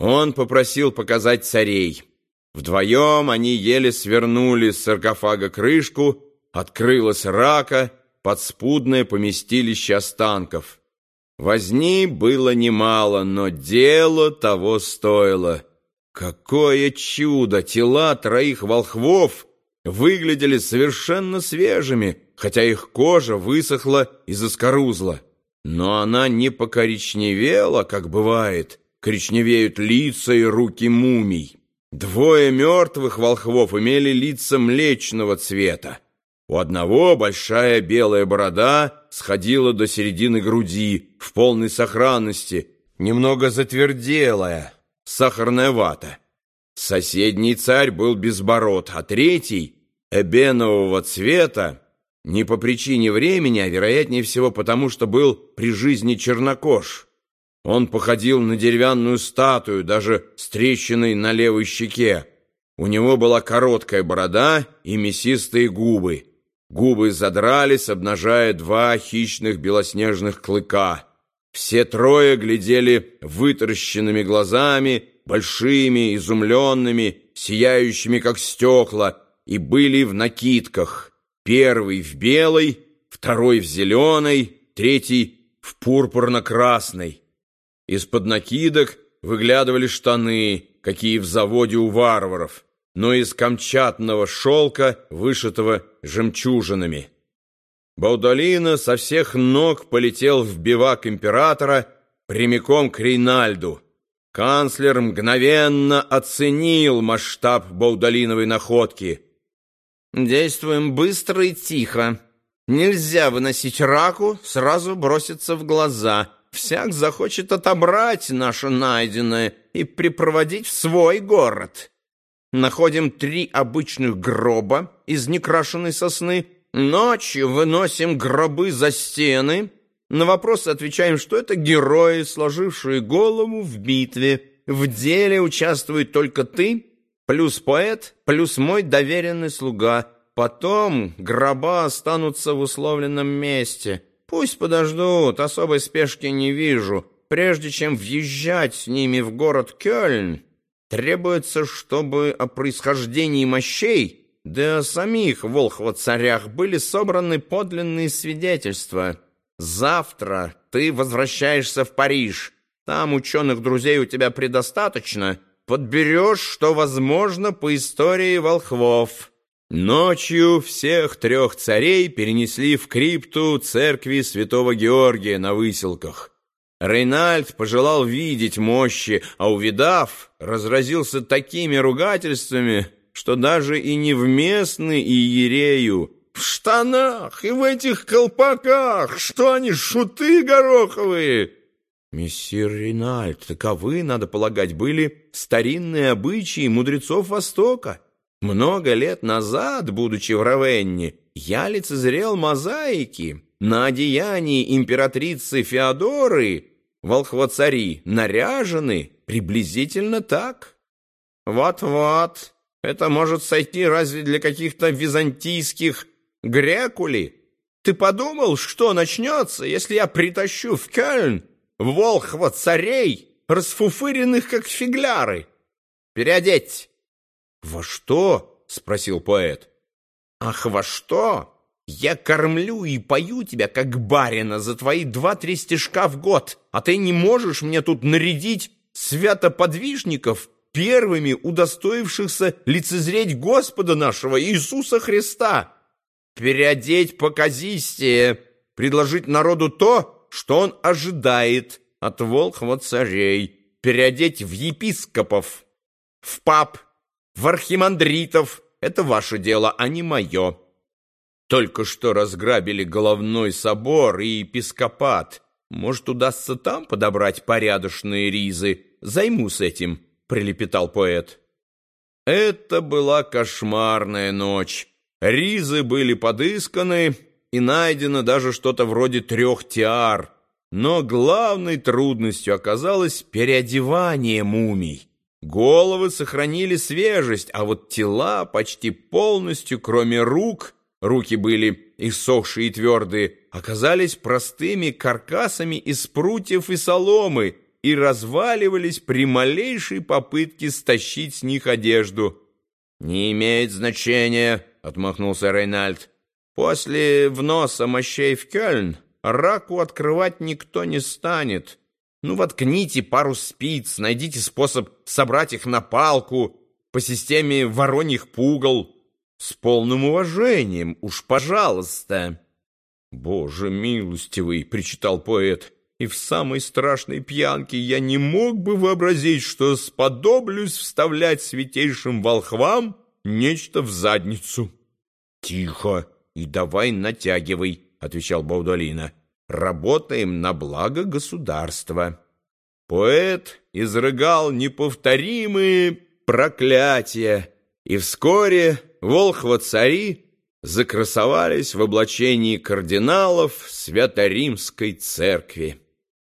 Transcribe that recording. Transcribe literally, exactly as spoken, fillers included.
Он попросил показать царей. Вдвоем они еле свернули с саркофага крышку, открылась рака, подспудное поместилище останков. Возни было немало, но дело того стоило. Какое чудо! Тела троих волхвов выглядели совершенно свежими, хотя их кожа высохла и заскорузла. Но она не покоричневела, как бывает, коричневеют лица и руки мумий. Двое мертвых волхвов имели лица млечного цвета. У одного большая белая борода сходила до середины груди, в полной сохранности, немного затверделая, сахарная вата. Соседний царь был безбород, а третий, эбенового цвета, не по причине времени, а вероятнее всего потому, что был при жизни чернокож. Он походил на деревянную статую, даже с трещиной на левой щеке. У него была короткая борода и мясистые губы. Губы задрались, обнажая два хищных белоснежных клыка. Все трое глядели вытаращенными глазами, большими, изумленными, сияющими, как стекла, и были в накидках. Первый в белой, второй в зеленой, третий в пурпурно-красной. Из-под накидок выглядывали штаны, какие в заводе у варваров, но из камчатного шелка, вышитого жемчужинами. Баудолино со всех ног полетел в бивак императора прямиком к Рейнальду. Канцлер мгновенно оценил масштаб Баудолиновой находки. «Действуем быстро и тихо. Нельзя выносить раку, сразу броситься в глаза. Всяк захочет отобрать наше найденное и припроводить в свой город. Находим три обычных гроба из некрашенной сосны. Ночью выносим гробы за стены. На вопросы отвечаем, что это герои, сложившие голову в битве. В деле участвует только ты, плюс поэт, плюс мой доверенный слуга. Потом гроба останутся в условленном месте. Пусть подождут, особой спешки не вижу. Прежде чем въезжать с ними в город Кёльн, требуется, чтобы о происхождении мощей, да о самих волхвов-царях были собраны подлинные свидетельства. Завтра ты возвращаешься в Париж. Там ученых друзей у тебя предостаточно. Подберешь, что возможно, по истории волхвов». Ночью всех трех царей перенесли в крипту церкви святого Георгия на Выселках. Рейнальд пожелал видеть мощи, а увидав, разразился такими ругательствами, что даже и невместный иерею: «В штанах и в этих колпаках! Что они, шуты гороховые?» «Мессир Рейнальд, таковы, надо полагать, были старинные обычаи мудрецов Востока. Много лет назад, будучи в Равенне, я лицезрел мозаики на одеянии императрицы Феодоры. Волхвоцари наряжены приблизительно так». «Вот-вот, это может сойти разве для каких-то византийских грекули? Ты подумал, что начнется, если я притащу в Кёльн волхвоцарей, расфуфыренных как фигляры? Переодеть!» «Во что?» — спросил поэт. «Ах, во что? Я кормлю и пою тебя, как барина, за твои два-три стишка в год, а ты не можешь мне тут нарядить святоподвижников, первыми удостоившихся лицезреть Господа нашего Иисуса Христа. Переодеть показистее, предложить народу то, что он ожидает от волхвоцарей, переодеть в епископов, в пап, в архимандритов. Это ваше дело, а не мое. Только что разграбили головной собор и епископат. Может, удастся там подобрать порядочные ризы? Займусь этим», — прилепетал поэт. Это была кошмарная ночь. Ризы были подысканы, и найдено даже что-то вроде трех тиар. Но главной трудностью оказалось переодевание мумий. Головы сохранили свежесть, а вот тела почти полностью, кроме рук, руки были иссохшие и твердые, оказались простыми каркасами из прутьев и соломы, и разваливались при малейшей попытке стащить с них одежду. «Не имеет значения», — отмахнулся Рейнальд. «После вноса мощей в Кёльн раку открывать никто не станет. Ну, воткните пару спиц, найдите способ собрать их на палку по системе вороньих пугал. С полным уважением, уж пожалуйста». «Боже милостивый», — причитал поэт, — «и в самой страшной пьянке я не мог бы вообразить, что сподоблюсь вставлять святейшим волхвам нечто в задницу». «Тихо и давай натягивай», — отвечал Баудолино. «Работаем на благо государства». Поэт изрыгал неповторимые проклятия, и вскоре волхва-цари закрасовались в облачении кардиналов Свято-Римской церкви.